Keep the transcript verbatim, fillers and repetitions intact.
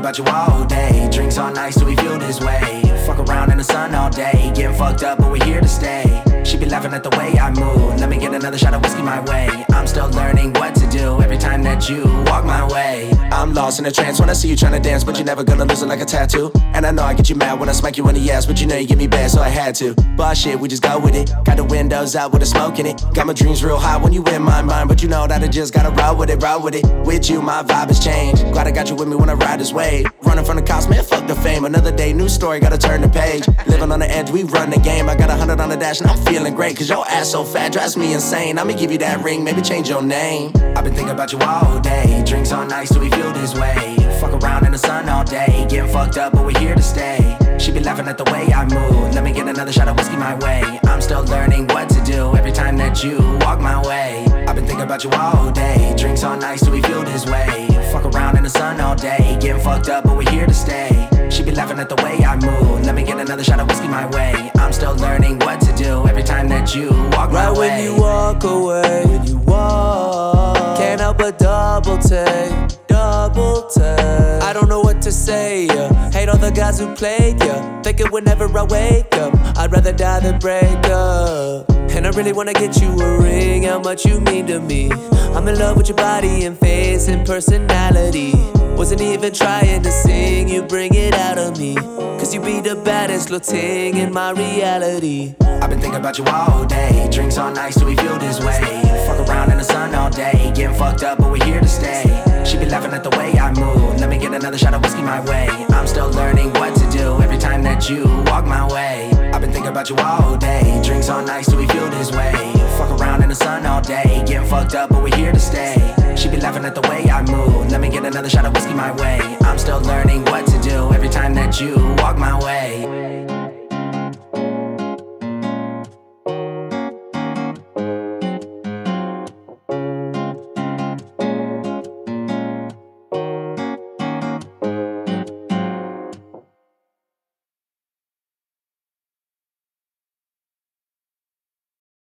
about you all day. Drinks all night so we feel this way. Fuck around in the sun all day. Getting fucked up but we're here to stay. She be laughing at the way I move. Let me get another shot of whiskey my way. I'm still learning what to do every time that you walk my way. I'm lost in a trance when I see you trying to dance, but you're never gonna lose it like a tattoo. And I know I get you mad when I smack you in the ass, but you know you get me bad, so I had to. But shit, we just go with it. Got the windows out with the smoke in it. Got my dreams real high when you in my mind, but you know that I just gotta roll with it, roll with it. With you, my vibe has changed. Glad I got you with me when I ride this wave. Running from the cops, man, fuck the fame. Another day, new story, gotta turn the page. Living on the edge, we run the game. I got a hundred on the dash and I'm feeling great, cause your ass so fat drives me insane. I'ma give you that ring, maybe change your name. I've been thinking about you all day. Drinks all night so we feel this way. Fuck around in the sun all day. Getting fucked up but we're here to stay. She be laughing at the way I move. Let me get another shot of whiskey my way. I'm still learning what to do every time that you walk my way. I've been thinking about you all day. Drinks all night so we feel this way. Fuck around in the sun all day. Getting fucked up but we're here to stay. She be laughing at the way I move. Let me get another shot of whiskey my way. I'm still learning what to do every time that you walk my right way. Right when you walk away, when you walk, can't help but double take, double take. I don't know what to say, yeah. Hate all the guys who played, yeah. Thinking whenever I wake up, I'd rather die than break up. And I really wanna get you a ring, how much you mean to me. I'm in love with your body and face and personality. Wasn't even trying to sing, you bring it out of me. Cause you be the baddest little thing in my reality. I've been thinking about you all day. Drinks all night so we feel this way. Fuck around in the sun all day. Getting fucked up but we're here to stay. She be laughing at the way I move. Let me get another shot of whiskey my way. I'm still learning what to do every time that you walk my way. I've been thinking about you all day. Drinks all night so we feel this way. Fuck around in the sun all day. Getting fucked up but we're here to stay. She be laughing at the way I move. Let me get another shot of whiskey my way. I'm still learning what to do every time that you walk my way.